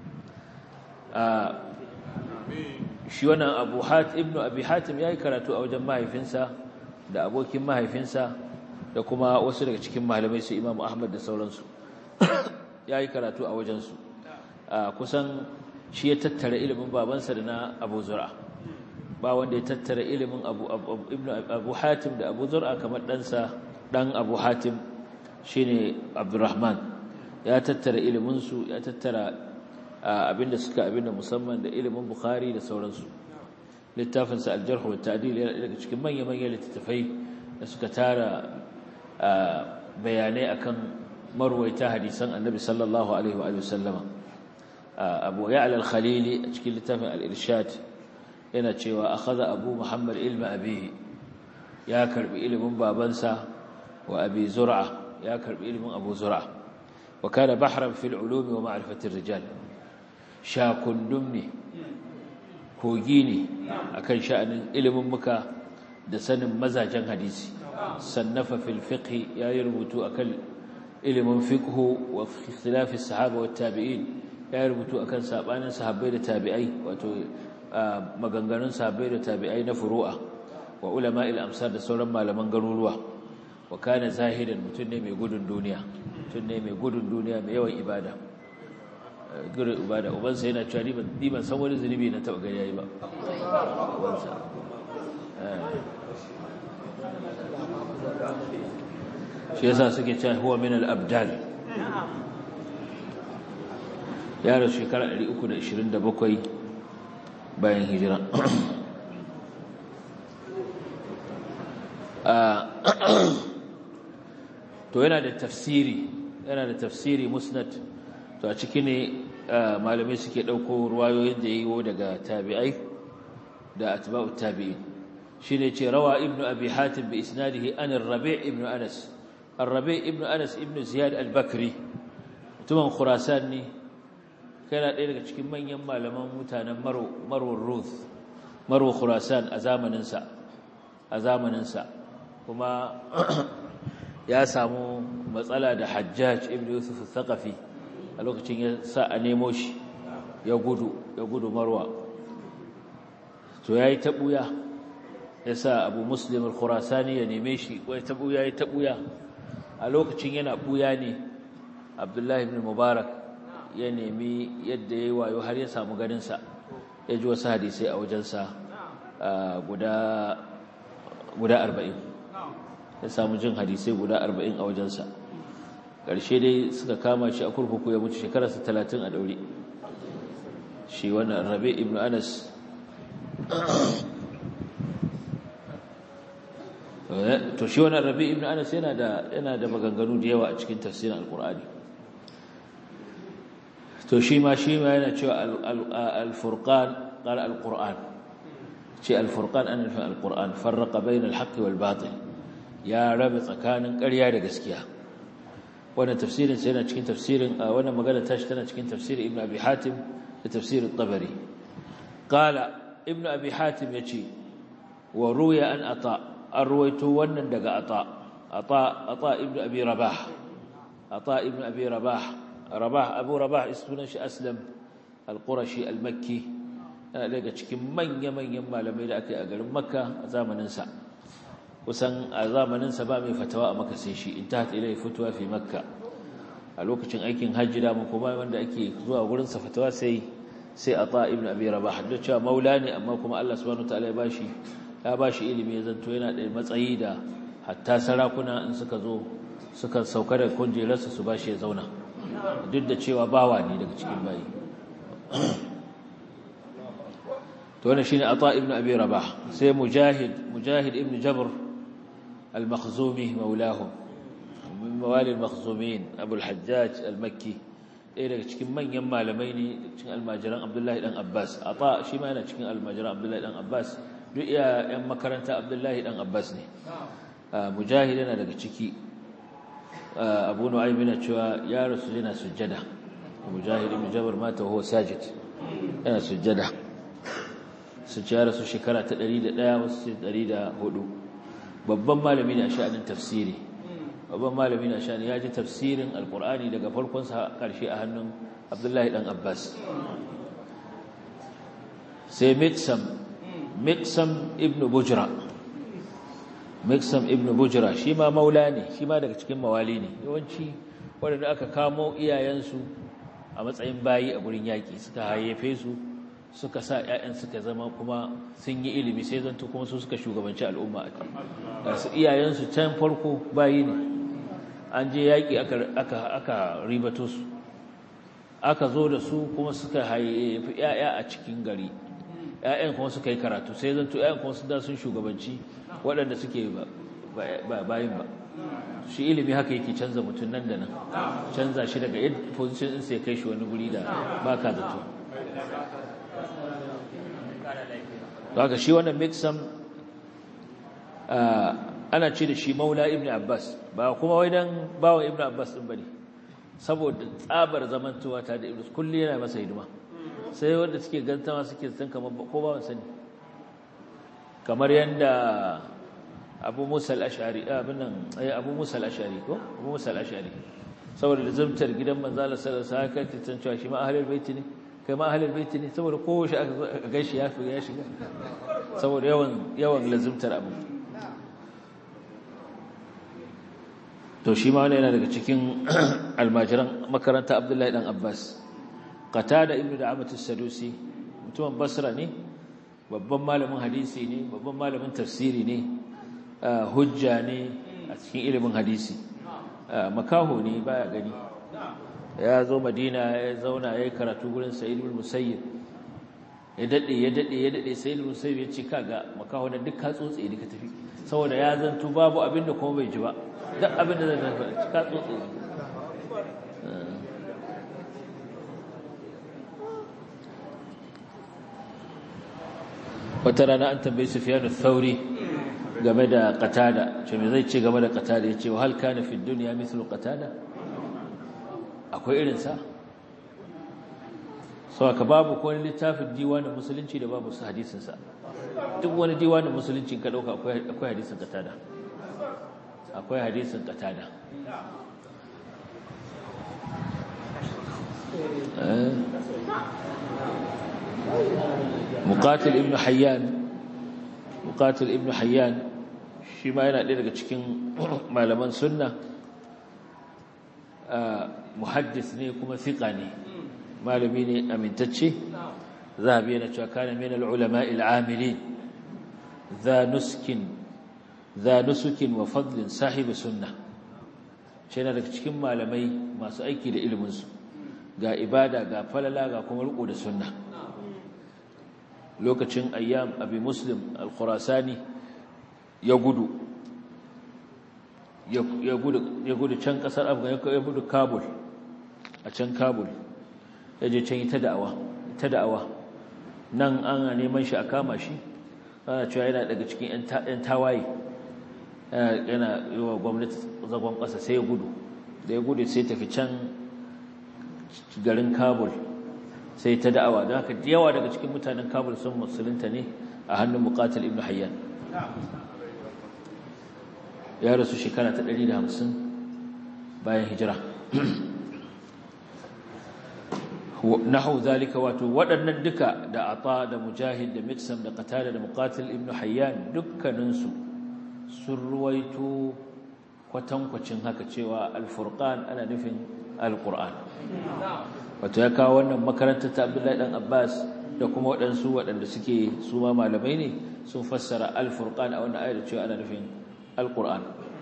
S2: shi wannan abu hatim ibnu abi hatim yayi karatu a wajen mahaifinsa da abokin mahaifinsa da kuma wasu daga cikin malamai su imamu ahmad da sauransu ya yi karatu a wajensu kusan shi ya tattara ilimin babansa da na abu zura ba wanda ya tattara ilimin abu hatim da abu zura kamar ɗansa ɗan abu hatim shi ne abdurrahman ya tattara iliminsu ya tattara abinda suka abinda musamman da ilimin bukhari da sauransu littafinsa aljarhu wa ta'dil yana daga cikin manya-manyan littattafai da suka tara bayanai akan marwaita hadisan annabi sallallahu alaihi wa sallama abu ya'la al-khalili a cikin littafin al-irshad yana cewa akhadha abu muhammad ilma abihi ya karbi ilimin babansa wa abi zur'a ya karbi ilimin abu zur'a wa kana bahran fil ulumi wa ma'rifati ar-rijal shakundum ne kogi ne akan sha'anin ilimin muka da sanin mazajen hadisi sannafa fil fiqh ya rubutu akan ilimin fiqhu wa ikhtilaf as-sahaba wat tabi'in ya rubutu akan sabanin sahabbai da tabi'ai wato maganganun sahabbai da tabi'ai na furu'a wa ulama al-amsar da sauran malaman garuruwa wa kana zahidan mutun ne mai gudun duniya mutun ne mai gudun duniya mai yawan ibada gudun ibada uban sa yana cewa ni ban san wani zunubi na taba gari yayi ba uban sa shi yasa suke cewa huwa min al-abdal ya rasu shekara ɗari uku da ishirin da bakwai bayan hijira to yana da tafsiri yana da tafsiri musnad to a ciki ne malamai suke ɗauko ruwayoyin da yiwo daga tabi'ai da atba'ut tabi'in shine ce rawa ibnu abi hatim bi isnadihi an ar-rabi' ibn anas ar-rabi' ibn anas ibn ziyad al-bakri mutumin khurasan ne kana ɗaya daga cikin manyan malaman mutanen marwar ruth marwa khurasan a zamaninsa a zamaninsa kuma ya samu matsala da Hajjaj ibn Yusuf al-Thaqafi a lokacin ya sa a nemo shi ya gudu ya gudu Marwa to yayi tabuya ya sa Abu Muslim al-Khurasani ya neme shi wai tabuya yayi tabuya a lokacin yana buya ne Abdullah ibn Mubarak ya nemi yadda yayi wayo har ya samu ganin sa ya ji wasu hadisi a wajensa guda guda arba'in ya samu jin hadisai guda arba'in a wajensa ƙarshe dai suka kama shi a kurkuku ya mutu shekararsa talatin a daure shi wannan Rabi ibn Anas to shi wannan Rabi ibn Anas yana da yana da maganganu da yawa a cikin tafsirin Al-Qur'ani to shi ma shi ma yana cewa al-Furqan qala al-Qur'an ce al-Furqan an al-Qur'an farraqa bayna al-haqq wal batil ya rabe tsakanin ƙarya da gaskiya wannan tafsirin sai yana cikin tafsirin wannan magana tashi tana cikin tafsirin Ibn Abi Hatim da tafsirin Tabari qala Ibn Abi Hatim yace wa ruya an ata arwayto wannan daga ata ata ata Ibn Abi Rabah ata Ibn Abi Rabah Rabah Abu Rabah sunan shi Aslam al-Qurashi al-Makki daga cikin manya-manyan malamai da aka yi a garin Makka a zamanin sa kusan a zamaninsa ba mai fatawa a Makka sai shi intahat ilai fatuwa fi Makka a lokacin aikin hajji da kuma wanda ake zuwa gurin sa fatawa sai sai Ata ibn Abi Rabah da cewa maula ne amma kuma Allah subhanahu wataala ya bashi ya bashi ilimi ya zanto yana da matsayi da hatta sarakuna in suka zo suka sauka da kunjerarsa su bashi ya zauna duk da cewa bawa ne daga cikin bayi to wannan shine Ata ibn Abi Rabah sai Mujahid Mujahid ibn Jabr المخزومي مولاهم من موالي المخزومين أبو الحجاج المكي إيه لك cikin manyan malamai ne cikin almajiran Abdullahi dan Abbas Ata shi ma yana cikin almajiran Abdullahi dan Abbas duk iya ƴan makaranta Abdullahi dan Abbas ne Mujahid yana daga ciki Abu Nu'aym yana cewa ya rasu yana sujjada Mujahid ibn Jabr mata huwa sajid yana sujjada sujjada su shekara ta ɗari da ɗaya wasu ɗari da hudu babban malami ne a sha'anin tafsiri babban malami ne a sha'anin ya ji tafsirin alkur'ani daga farkon sa karshe a hannun Abdullahi dan Abbas sai Miqsam Miqsam ibn Bujra Miqsam ibn Bujra shi ma maula ne shi ma daga cikin mawali ne yawanci wanda aka kamo iyayensu a matsayin bayi a gurin yaki suka haife su suka sa ƴaƴan suka zama kuma sun yi ilimi sai zanto kuma su suka shugabanci al'umma a su iyayensu can farko bayi ne an je yaƙi aka aka aka ribato su aka zo da su kuma suka haifi ƴaƴa a cikin gari ƴaƴan kuma suka yi karatu sai zanto ƴaƴan kuma su da sun shugabanci waɗanda suke ba bayin ba shi ilimi haka yake canza mutum nan da nan canza shi daga position ɗin sai kai shi wani guri da baka zato haka shi wannan Miqsam ana ce da shi maula ibn Abbas ba kuma wai dan bawan ibn Abbas din bane saboda tsabar zamantowa ta da ibn kulli yana masa hidima sai wanda suke gantawa suke san kamar ko bawan sani kamar yanda Abu Musa al-Ash'ari abin nan ai Abu Musa al-Ash'ari ko Abu Musa al-Ash'ari saboda lazumtar gidan manzo Allah sallallahu alaihi wasallam sai ka cewa shi ma ahlul bait ne kai ma ahlul bait ne saboda kowace aka gaishe ya fi ya shiga saboda yawan yawan lazumtar abu to shi ma wannan yana daga cikin almajiran makaranta Abdullahi dan Abbas Qatada ibn Da'amat as-Sadusi mutumin Basra ne babban malamin hadisi ne babban malamin tafsiri ne hujja ne a cikin ilimin hadisi makaho ne baya gani ya zo Madina ya zauna yayin karatu gurin Sa'id ibn Musayyib ya dade ya dade ya dade Sa'id ibn Musayyib ya ce kaga makaho da duk ka tsotse duka tafi saboda ya zanto babu abinda kuma bai ji ba duk abinda zai tafi ka tsotse wata rana an tambayi Sufyan al-Thawri game da Qatada ce me zai ce game da Qatada yace wa hal kana fi dunya mithlu Qatada akwai irin sa so ka babu ko wani littafin diwanin musulunci da babu hadisin sa duk wani diwanin musulunci ka dauka akwai akwai hadisin Qatada akwai hadisin qatada muqatil ibn hayyan muqatil ibn hayyan shi ma yana ɗaya daga cikin malaman sunna muhaddis ne kuma thiqa ne malami ne amintacce zahabi yana cewa kana min al-ulama al-amilin dha nuskin dha nusukin wa fadlin sahib sunnah shi yana daga cikin malamai masu aiki da ilimin su ga ibada ga falala ga kuma riko da sunna lokacin ayyam abi muslim al-khurasani ya gudu ya gudu ya gudu can kasar afghanistan ya gudu kabul a can kabul yaje can ita da'awa ita da'awa nan an neman shi a kama shi ana cewa yana daga cikin yan tawaye yana yi wa gwamnati zagon kasa sai ya gudu da ya gudu sai tafi can garin kabul sai ta da'awa don haka yawa daga cikin mutanen kabul sun musulunta ne a hannun muqatil ibn hayyan ya rasu shekara ta ɗari da hamsin bayan hijira nahu zalika wato waɗannan duka da ata da mujahid da miksam da qatada da muqatil ibn hayyan dukkaninsu sun ruwaito kwatankwacin haka cewa al-furqan ana nufin al-qur'an wato ya kawo wannan makarantar ta Abdullahi dan Abbas da kuma waɗansu waɗanda suke su ma malamai ne sun fassara al-furqan a wannan ayar cewa ana nufin al-qur'an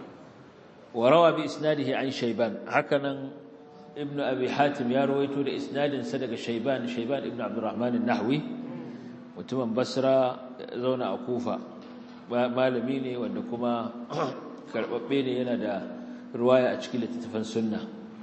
S2: wa rawa bi isnadihi an shayban hakanan ibnu abi hatim ya rawaito da isnadin sa daga shayban shayban ibnu abdurrahman an-nahwi mutumin basra zauna a kufa malami ne wanda kuma karbabbe ne yana da riwaya a cikin littattafan sunna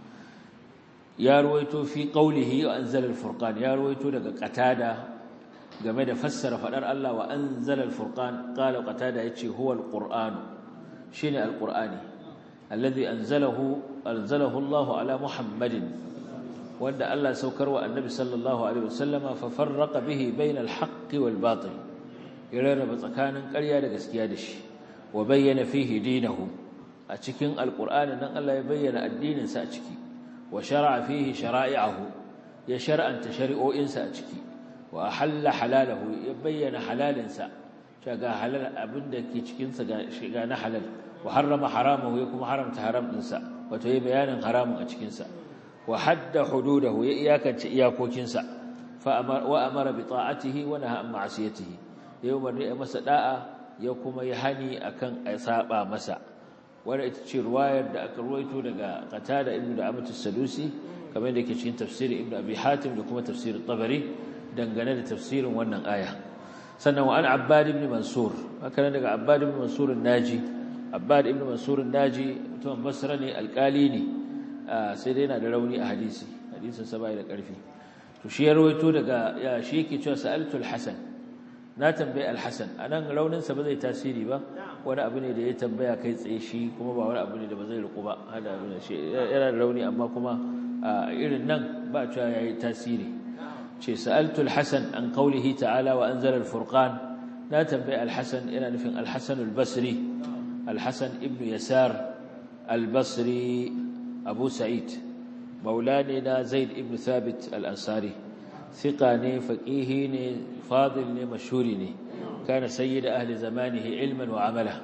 S2: ya ruwaito fi qawlihi wa anzala al-furqan ya ruwaito daga qatada game da fassara fadar Allah wa anzala al-furqan qala qatada yace huwa al-qur'an shine al-qur'ani alladhi anzalahu anzalahu Allah ala muhammadin wanda Allah saukarwa annabi sallallahu alaihi wasallama fa farraqa bihi bayna al-haqqi wal-batil yaraba tsakanin ƙarya da gaskiya da shi wa bayyana fihi dinahu a cikin al-qur'ani nan Allah ya bayyana addinin sa a ciki وشرع فيه شرائعه يشرع أن تشرئوا إنسا أتكي وأحل حلاله يبين حلال إنسا شاقا حلال أبندك يتكينسا شاقا حلال وحرم حرامه يكون حرم تحرم إنسا وتهي بيانا حرام أتكينسا وحد حدوده إياكا إياكو كينسا فأمر وأمر بطاعته ونهى عن معصيته يوم الرئة مسداء يكون يهني أكن أصابا مسا wanda ita ce ruwayar da aka ruwaito daga Qatada ibn Da'amat as-Sadusi kamar da yake cikin tafsirin Ibn Abi Hatim da kuma tafsirin Tabari dangane da tafsirin wannan aya sannan wa an Abbad ibn Mansur haka daga Abbad ibn Mansur an-Naji Abbad ibn Mansur an-Naji mutum Basra ne alƙali ne sai dai yana da rauni a hadisi hadisin sa bai da ƙarfi to shi ya ruwaito daga ya shi yake cewa sa'altu al-Hasan na tambaye al-Hasan anan raunin sa ba zai tasiri ba wani abu ne da ya tambaya kai tsaye shi kuma ba wani abu ne da ba zai riku ba hada abin shi yana da rauni amma kuma irin nan ba cewa yayi tasiri ce sa'altu al-Hasan an qawlihi ta'ala wa anzala al-furqan na tambaye al-Hasan yana nufin al-Hasan al-Basri al-Hasan ibn Yasar al-Basri Abu Sa'id maulani na Zaid ibn Thabit al-Ansari thiqa ne faqihi ne fadil ne mashhuri ne كان سيد أهل زمانه علما وعملا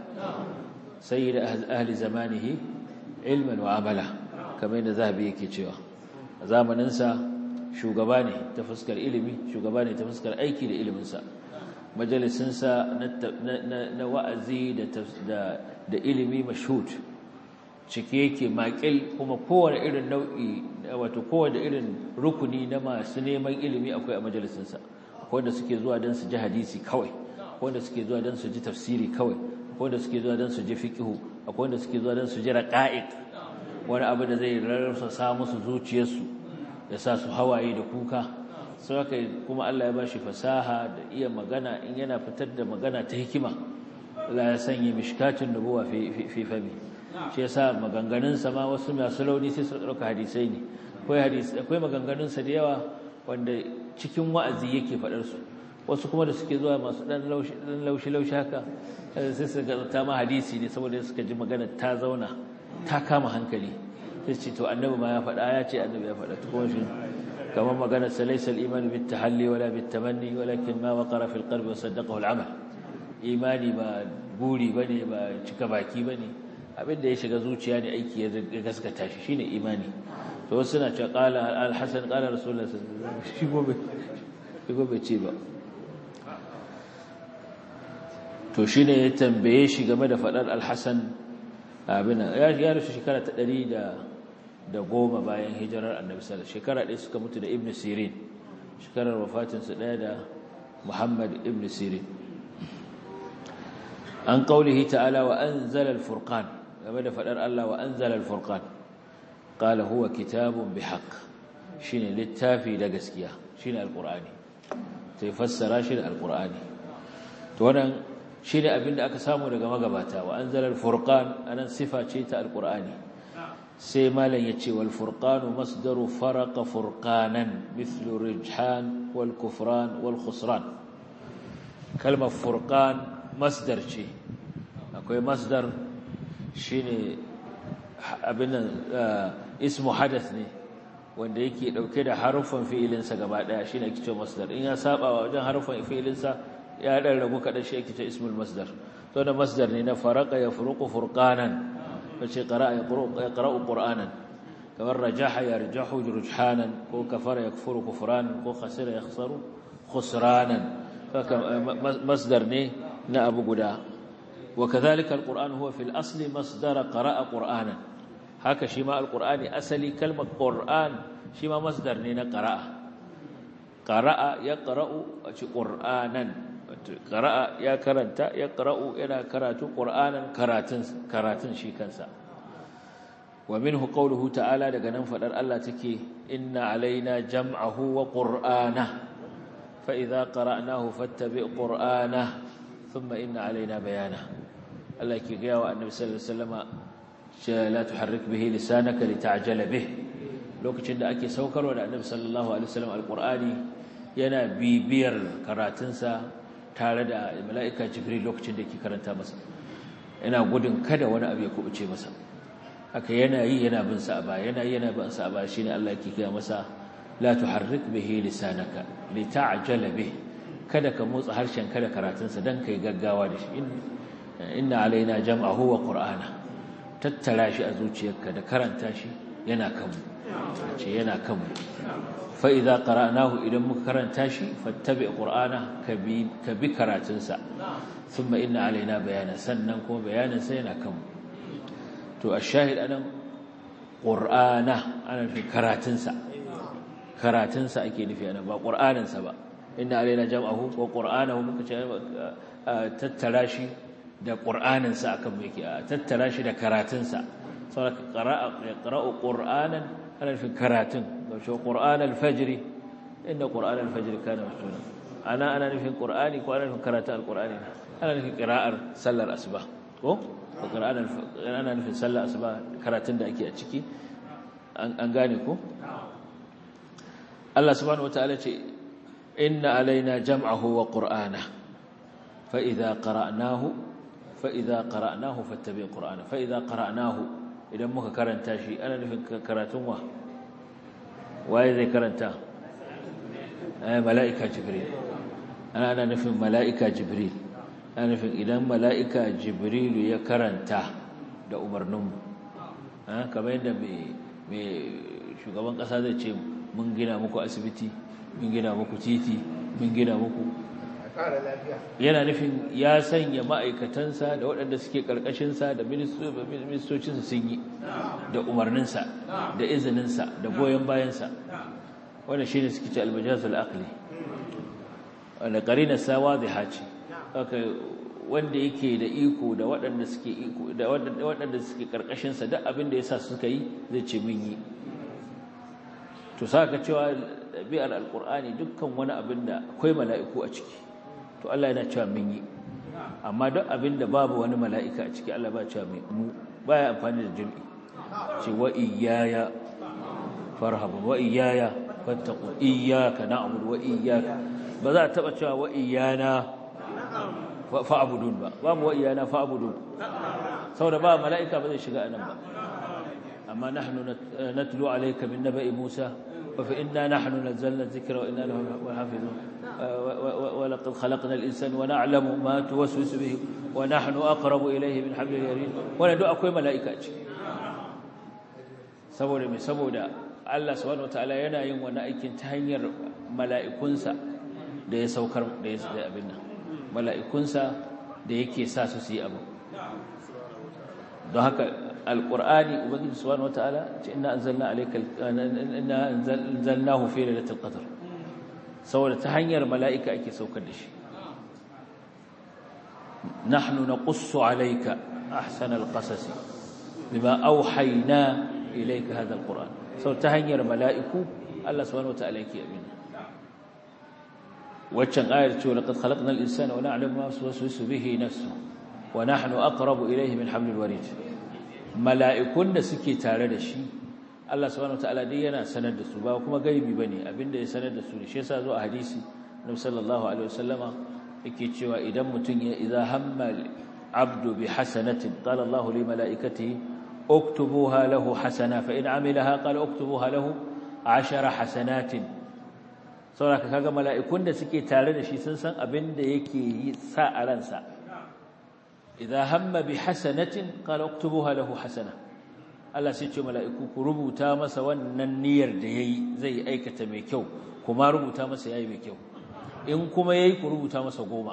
S2: سيد أهل زمانه علما وعملا كما إن ذهبي كتير زمن ننسى شو جباني تفسكر إلمي شو جباني تفسكر أي كده إلم ننسى مجلس ننسى نت نوأزي ده ده إلمي مشهود شكيكي ماكل هم قوة إلى النوعي وتقوة إلى ركني نما سنيما إلمي أكو مجلس ننسى wanda suke zuwa dan su ji hadisi kawai wanda suke zuwa dan su ji tafsiri kawai wanda suke zuwa dan su ji fiqhu akwai wanda suke zuwa dan su ji raqa'iq wani abu da zai rarrasa sa musu zuciyarsu ya sa su hawaye da kuka sai kuma Allah ya bashi fasaha da iya magana in yana fitar da magana ta hikima Allah ya sanya mishkatun nubuwa fi fi fami shi yasa maganganun sa ma wasu masu launi sai su dauka hadisai ne akwai hadisi akwai maganganun sa da yawa wanda cikin wa'azi yake fadar su wasu kuma da suke zuwa masu dan laushi dan laushi laushi haka sai su ga ta ma hadisi ne saboda suka ji magana ta zauna ta kama hankali sai ce to annabi ma ya faɗa ya ce annabi ya faɗa to kuma shi kamar magana salaysa al-iman bit tahalli wala bit tamanni walakin ma waqara fil qalbi wa saddaqahu al-amal imani ba buri bane ba cika baki bane abinda ya shiga zuciya ne aiki ya gaskata shi shine imani to wasu suna cewa qala al-hasan qala rasulullah sallallahu alaihi wasallam shi gobe shi gobe ce ba to shine ya tambaye shi game da fadar al-hasan abin ya ya rusu shekara ta ɗari da goma bayan hijirar annabi sallallahu alaihi wasallam shekara ɗaya suka mutu da ibnu sirin shekarar wafatin su ɗaya da muhammad ibnu sirin an qaulihi ta'ala wa anzala al-furqan game da fadar Allah wa anzala al-furqan qala huwa kitabun bihaq shine littafi da gaskiya shine al-qur'ani sai fassara shi da al-qur'ani to wannan shine abinda aka samu daga magabata wa anzala al-furqan anan sifa ce ta al-qur'ani sai malan yace wal furqanu masdaru faraqa furqanan mithlu rijhan wal kufran wal khusran kalmar furqan masdar ce akwai masdar shine abin nan ismu hadath ne wanda yake dauke da harufan fi'ilin sa gaba daya shine ake cewa masdar in ya saba wajen harufan fi'ilin sa ya dan rabu kadan shi ake cewa ismul masdar to da masdar ne na faraqa yafruqu furqanan wace qara'a yaqra'u qur'anan kamar rajaha yarjahu rujhanan ko kafara yakfuru kufranan ko khasira yakhsaru khusranan masdar ne na abu guda وكذلك القرآن هو في الأصل مصدر قرأ قرآنا هكا شما القرآن أصلي كلمة قرآن شما مصدر نينا قرأ قرأ يقرأ قرآنا قرأ يا كرنتا يقرأ إلى كرات قرآنا كراتن كراتن شي كنسا ومنه قوله تعالى لقنا فدر الله تكي إن علينا جمعه وقرآنه فإذا قرأناه فاتبع قرآنه ثم إن علينا بيانه الله يكي قيا النبي صلى الله عليه وسلم لا تحرك به لسانك لتعجل به lokacin da ake saukarwa da annabi sallallahu alaihi wasallam alqur'ani yana bibiyar karatunsa tare da mala'ika jibril lokacin da yake karanta masa yana gudun kada wani abu ya kubuce masa haka yana yi yana bin sa ba yana yi yana bin sa ba shine Allah yake kiya masa la tuharrik bihi lisanaka lita'jala bih kada ka motsa harshen kada karatunsa dan kai gaggawa da shi inna alaina jam'ahu wa qur'ana tattara shi a zuciyarka da karanta shi yana kanmu ce yana kanmu fa idza qara'nahu idan muka karanta shi fattabi qur'ana ka bi ka bi karatunsa thumma inna alaina bayana sannan kuma bayanin sa yana kanmu to ash-shahid anan qur'ana ana fi karatunsa karatunsa ake nufi ana ba qur'aninsa ba inna alaina jam'ahu wa qur'anahu muka ce tattara shi da qur'aninsa akan yake tattara shi da karatunsa saboda qara'a yaqra'u qur'anan ana fi karatun wato qur'an al-fajr inna qur'an al-fajr kana mashhura ana ana nufin qur'ani ko ana nufin karatun al-qur'ani ana nufin qira'ar sallar asuba ko qur'an ana nufin sallar asuba karatun da ake a ciki an gane ko Allah subhanahu wataala ce inna alaina jam'ahu wa qur'ana fa idza qara'nahu fa idza qara'nahu fattabi' qur'ana fa idza qara'nahu idan muka karanta shi ana nufin karatun wa waye zai karanta eh mala'ika jibril ana ana nufin mala'ika jibril ana nufin idan mala'ika jibril ya karanta da umarnin mu eh kamar yadda me me shugaban kasa zai ce mun gina muku asibiti mun gina muku titi mun gina muku yana nufin ya sanya ma'aikatansa da waɗanda suke ƙarƙashinsa da ministocinsa sun yi da umarninsa da izininsa da goyon bayansa wanda shi ne suke ce almajazul aqli wanda ƙarinarsa wadiha ce wanda yake da iko da waɗanda suke iko da waɗanda suke ƙarƙashinsa duk abin da ya sa suka yi zai ce mun yi to saka cewa ɗabi'ar alƙur'ani dukkan wani abin da akwai mala'iku a ciki to Allah yana cewa mun yi amma duk abinda babu wani mala'ika a ciki Allah ba cewa mu baya amfani da jami'i ce wa iyaya farhabu wa iyaya fattaqu iyyaka na'budu wa iyyaka ba za a taba cewa wa iyana fa'budun ba babu wa iyana fa'budun saboda ba mala'ika ba zai shiga anan ba amma nahnu natlu alayka min naba'i Musa wa fa inna nahnu nazzalna dhikra wa inna lahu lahafizun wa laqad khalaqna al-insana wa na'lamu ma tuwaswisu bihi wa nahnu aqrabu ilayhi min hablil yarid wala do akwai mala'ika ce saboda me saboda Allah subhanahu wataala yana yin wani aikin ta hanyar mala'ikunsa da ya saukar da ya abin nan mala'ikunsa da yake sa su su yi abu don haka alqur'ani ubangiji subhanahu wataala ce inna anzalna alayka inna anzalnahu fi lailatul qadr saboda ta hanyar mala'ika ake saukar da shi nahnu naqussu alayka ahsanal qasas bima awhayna ilayka hadha alqur'an sau ta hanyar mala'iku Allah subhanahu wataala yake abin waccan ayar ce laqad khalaqnal insana wa na'lamu ma tuwaswisu bihi nafsuhu wa nahnu aqrabu ilayhi min hablil warid mala'ikun da suke tare da shi Allah subhanahu wataala dai yana sanar da su ba kuma gaibi bane abinda ya sanar da su ne shi yasa zo a hadisi Nabi sallallahu alaihi wasallama yake cewa idan mutun ya idza hamma abdu bi hasanatin qala Allah li malaikatihi اكتبوها له حسنة فإن عملها قال اكتبوها له عشر حسنات saboda kaga mala'ikun da suke tare da shi sun san abin da yake yi sa a ransa idza hamma bi hasanatin qala uktubuha lahu hasana Allah sai ce mala'iku ku rubuta masa wannan niyyar da yayi zai aikata mai kyau kuma rubuta masa yayi mai kyau in kuma yayi ku rubuta masa goma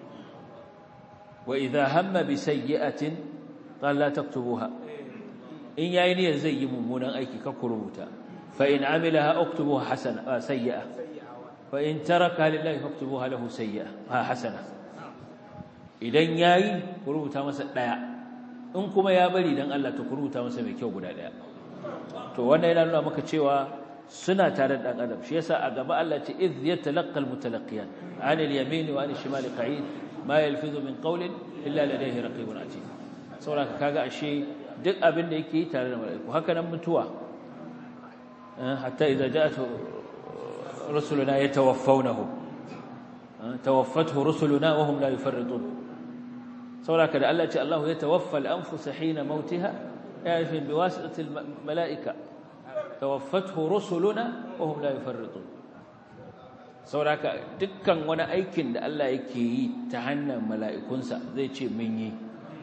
S2: wa idza hamma bi sayyi'atin qala la taktubuha in yayi niyyar zai yi mummunan aiki ka ku rubuta fa in amilaha uktubuha hasana sayyi'a fa in taraka lillahi faktubuha lahu sayyi'a hasana idan yayi ku rubuta masa daya in kuma ya bari dan Allah to ku rubuta masa mai kyau guda daya to wannan yana nuna maka cewa suna tare da dan adam shi yasa a gaba Allah ce iz yatalaqal mutalaqiyan an al-yamin wa an al-shimal qa'id ma yalfizu min qawlin illa ladayhi raqibun atid saboda kaga ashe duk abin da yake tare da mala'iku haka nan mutuwa hatta idza ja'at rusuluna yatawaffawnahu tawaffathu rusuluna wa hum la yufarritun saboda da Allah ya ce Allah yatawaffa al-anfus hina mautiha yani bi wasitati al-mala'ika tawaffathu rusuluna wa hum la yufarritun saboda dukkan wani aikin da Allah yake yi ta hannun mala'ikunsa zai ce mun yi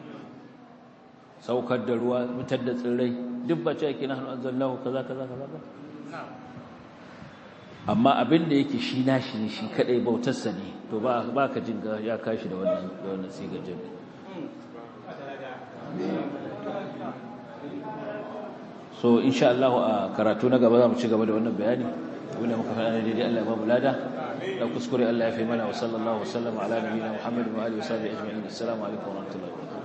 S2: saukar da ruwa mutar da tsirrai duk ba ce yake nahnu anzalnahu kaza kaza kaza amma abin da yake shi nashi ne shi kadai bautarsa ne to ba ba ka jin ya kashi da wannan da wannan sigar jami so insha Allah a karatu na gaba za mu ci gaba da wannan bayani wanda muka faɗa ne daidai Allah ya ba mu lada da kuskure Allah ya fi mana wa sallallahu wa sallama ala nabiyina Muhammad wa alihi wa sahbihi ajma'in assalamu alaikum wa rahmatullahi